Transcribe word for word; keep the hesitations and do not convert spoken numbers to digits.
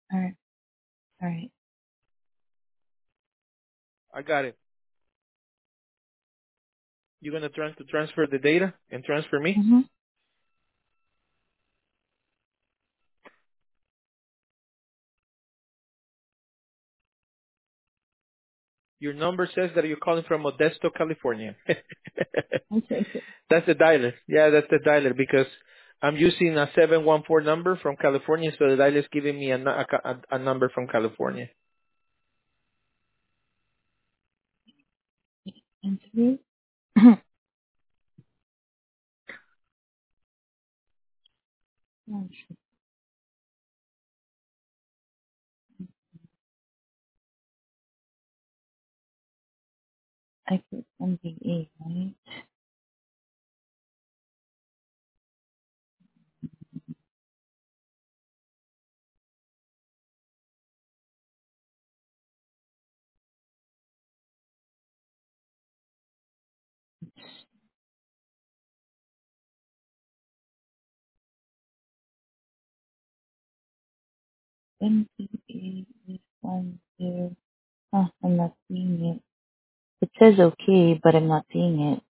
All right. All right. I got it. You're gonna try to transfer the data and transfer me. Mm-hmm. Your number says that you're calling from Modesto, California. Okay. That's the dialer. Yeah, that's the dialer because I'm using a seven one four number from California, so the dialer is giving me a, nu- a, ca- a, a number from California. Interview. Oh, shit. I put M B A, right? M B A is one zero. Oh, I'm not seeing it. It says okay, but I'm not seeing it.